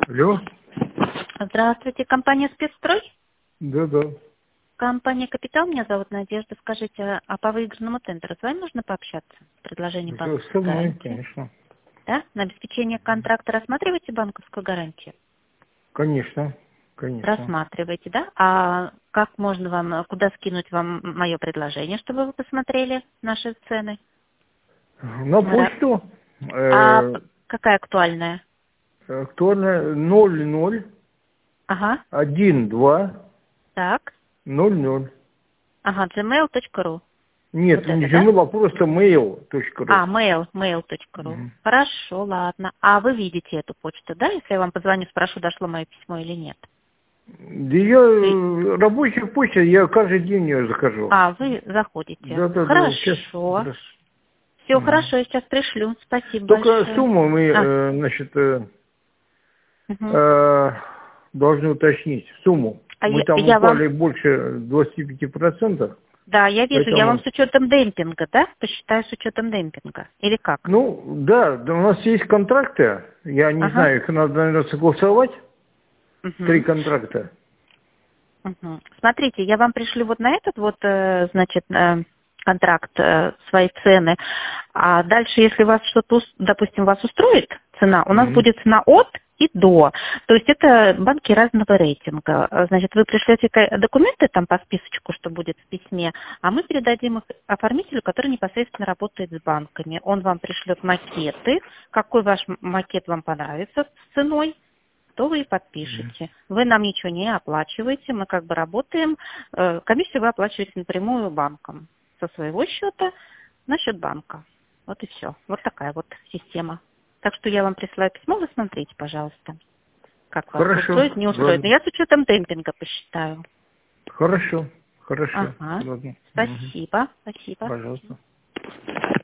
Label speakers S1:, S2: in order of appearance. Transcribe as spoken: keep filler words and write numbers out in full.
S1: Алло.
S2: Здравствуйте, компания «Спецстрой»?
S1: Да, да.
S2: Компания «Капитал», меня зовут Надежда. Скажите, а по выигранному тендеру с вами можно пообщаться? Предложение
S1: Да,
S2: банковской
S1: со мной,
S2: гарантии.
S1: конечно.
S2: Да? На обеспечение контракта рассматриваете банковскую гарантию?
S1: Конечно, конечно.
S2: Рассматриваете, да? А как можно вам, куда скинуть вам мое предложение, чтобы вы посмотрели наши цены?
S1: На
S2: Мы ра-
S1: почту
S2: А
S1: э,
S2: п- какая актуальная?
S1: актуально ноль ноль
S2: Ага,
S1: один два
S2: так.
S1: ноль ноль.
S2: Ага, gmail точка ру.
S1: Нет,
S2: Вот
S1: не
S2: это, да?
S1: Gmail, а просто mail точка ру.
S2: А, mail, mail точка ру.
S1: Мгм.
S2: Хорошо, ладно. А вы видите эту почту, да? Если я вам позвоню, спрошу, дошло мое письмо или нет.
S1: Да я
S2: Вы-
S1: э, рабочая почта, я каждый день ее захожу.
S2: А, вы заходите.
S1: Да, да, да, сейчас.
S2: Хорошо. Все хорошо, я сейчас пришлю. Спасибо
S1: Только
S2: большое.
S1: сумму мы,
S2: А,
S1: э, значит, э,
S2: мгм.
S1: э, должны уточнить. Сумму.
S2: а
S1: Мы
S2: я,
S1: там
S2: я вам...
S1: упали больше двадцати пяти процентов.
S2: Да, я вижу, я вам
S1: Поэтому,
S2: с учетом демпинга, да? Посчитаю с учетом демпинга. Или как?
S1: ну, да, да, у нас есть контракты. Я не
S2: Ага.
S1: знаю, их надо, наверное, согласовать. Три
S2: Мгм.
S1: контракта.
S2: Мгм. Смотрите, я вам пришлю вот на этот вот, э, значит, э, контракт, э, свои цены. А дальше, если вас что-то, ус- допустим, вас устроит цена, у нас
S1: Мгм.
S2: будет цена от и до. То есть это банки разного рейтинга. А, Значит, вы пришлете ка- документы там по списочку, что будет в письме, а мы передадим их оформителю, который непосредственно работает с банками. Он вам пришлет макеты, какой ваш м- макет вам понравится с ценой, то вы и подпишете. Вы нам ничего не оплачиваете, мы как бы работаем. Э, Комиссию вы оплачиваете напрямую банком со своего счета на счет банка. Вот и все. Вот такая вот система. Так что я вам присылаю письмо, вы смотрите, пожалуйста, как вас
S1: Хорошо.
S2: устроит, не устроит. Но
S1: Ладно.
S2: я с учетом демпинга посчитаю.
S1: Хорошо. Хорошо.
S2: Ага.
S1: Ладно. Мгм.
S2: Спасибо, спасибо.
S1: Пожалуйста.